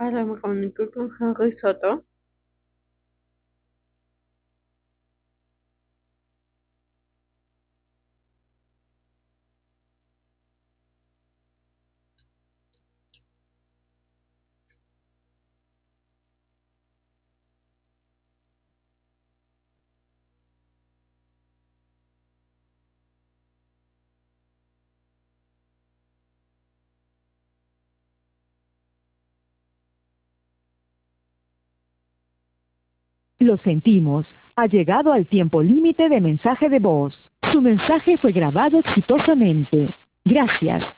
Hola, me comunico con Henry Soto. Lo sentimos. Ha llegado al tiempo límite de mensaje de voz. Su mensaje fue grabado exitosamente. Gracias.